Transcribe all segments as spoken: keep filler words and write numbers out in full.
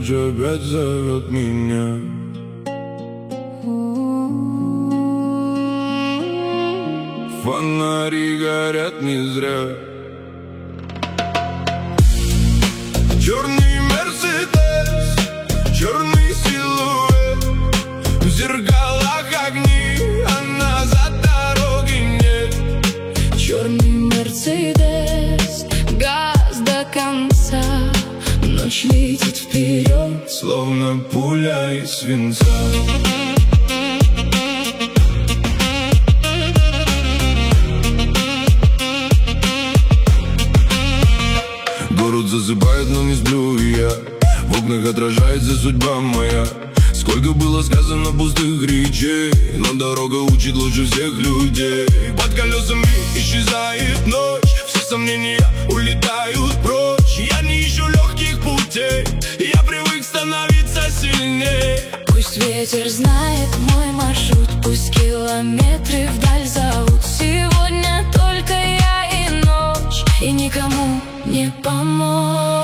ночь опять зовет меня. Фонари горят не зря. Черный Мерседес, черный силуэт, в зеркалах огни, а назад дороги нет. Черный Мерседес, газ до конца, ночь летит вперед, словно пуля из свинца. Город засыпает, но не сплю я. В окнах отражается судьба моя. Сколько было сказано пустых речей, но дорога учит лучше всех людей. Под колесами исчезает ночь, все сомнения улетают прочь. Я не ищу легких путей, я привык становиться сильнее. Пусть ветер знает мой маршрут, пусть километры вдаль зовут. Сегодня только я и ночь, и никому не помочь.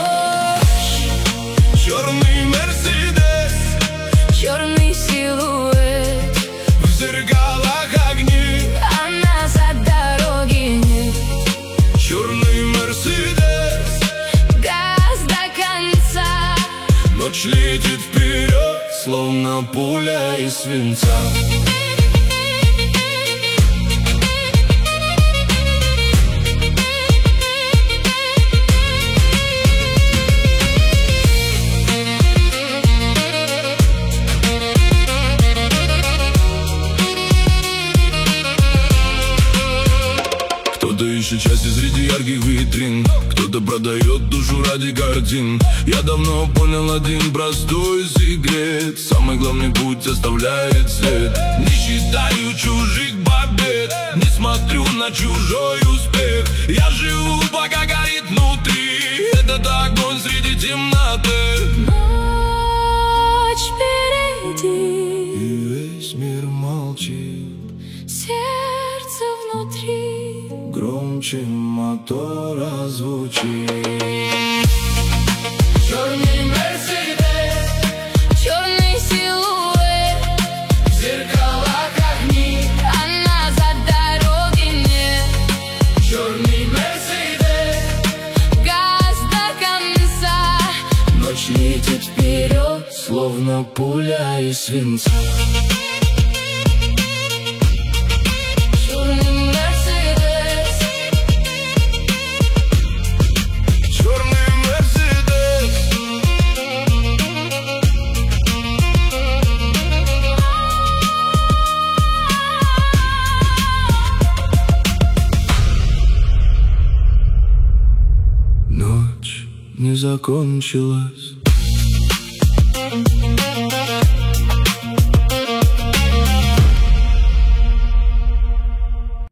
Черный Мерседес, черный силуэт, в зеркалах огни, а назад дороги нет. Черный Мерседес, газ до конца, ночь летит вперед, словно пуля из свинца. Кто-то ищет счастье среди ярких витрин, кто-то продает душу ради картин. Я давно понял один простой секрет: самый главный путь оставляет след. Не считаю чужих побед, не смотрю на чужой успех. Я живу, пока горит внутри этот огонь среди темноты. Ночь впереди, И весь мир молчит, сердце внутри громче мотора звучит. Черный Мерседес, черный силуэт, В зеркалах огни, а назад дороги нет. черный Мерседес, Газ до конца, ночь летит вперед, словно пуля из свинца. черный Мерседес, Черный Мерседес, ночь не закончилась.